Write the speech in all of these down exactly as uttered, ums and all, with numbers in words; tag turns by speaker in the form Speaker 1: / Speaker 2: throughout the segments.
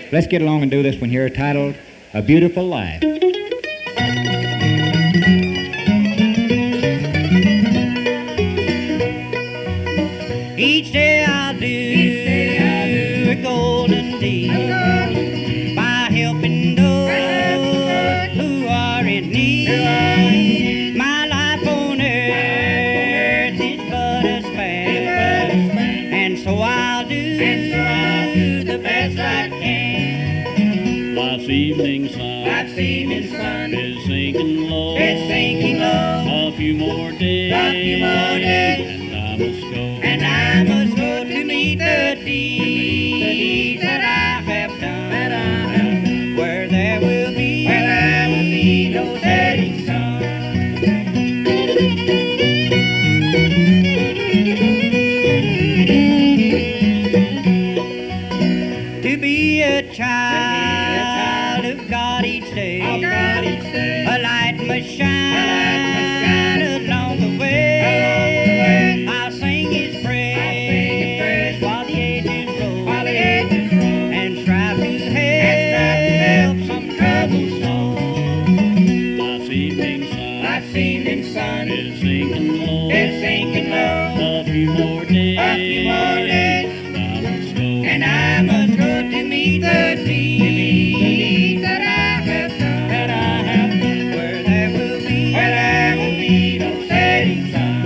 Speaker 1: Let's get along and do this one here, titled A Beautiful Life.
Speaker 2: Each day I'll do, Each day I'll do a golden deed by helping those who are in need. My life on earth is but a span, and so I'll do the best I can.
Speaker 3: Life's evening sun,
Speaker 2: Life's evening sun
Speaker 3: is sinking low,
Speaker 2: is sinking low.
Speaker 3: A few more days,
Speaker 2: A few more days,
Speaker 3: and I must go.
Speaker 2: and I must go to meet the deeds that I have done. That I have done. Where there will be, where there will be no setting sun. To be a child of God each day, a light must shine along the way. I'll sing His praise while the ages roll, and strive to help some troubled soul.
Speaker 3: Life's evening sun,
Speaker 2: Life's evening sun
Speaker 3: is sinking low,
Speaker 2: is sinking low.
Speaker 3: A few more days,
Speaker 2: A few more days,
Speaker 3: and I must go.
Speaker 2: and I must go to meet the deeds that I have done. That I have done. Where there will be, where there will be no setting sun.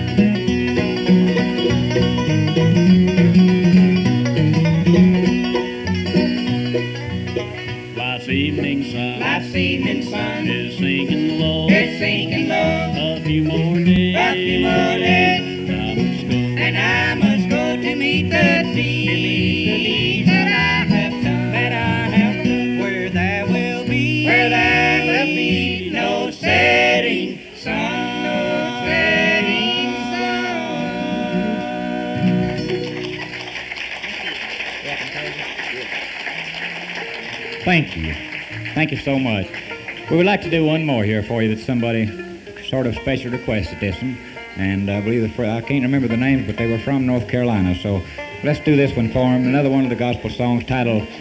Speaker 3: Life's evening sun,
Speaker 2: Life's evening sun
Speaker 3: is sinking low,
Speaker 2: is sinking low.
Speaker 3: A few more days,
Speaker 2: A few more days,
Speaker 3: and I must go.
Speaker 2: and I must go to meet the deeds that I have done. That I have done. Where there will be, where there will be no setting sun. No setting sun.
Speaker 1: Thank you. Thank you so much. We would like to do one more here for you that somebody sort of special requested this one. And I believe, the, fr- I can't remember the names, but they were from North Carolina. So let's do this one for them. Another one of the gospel songs titled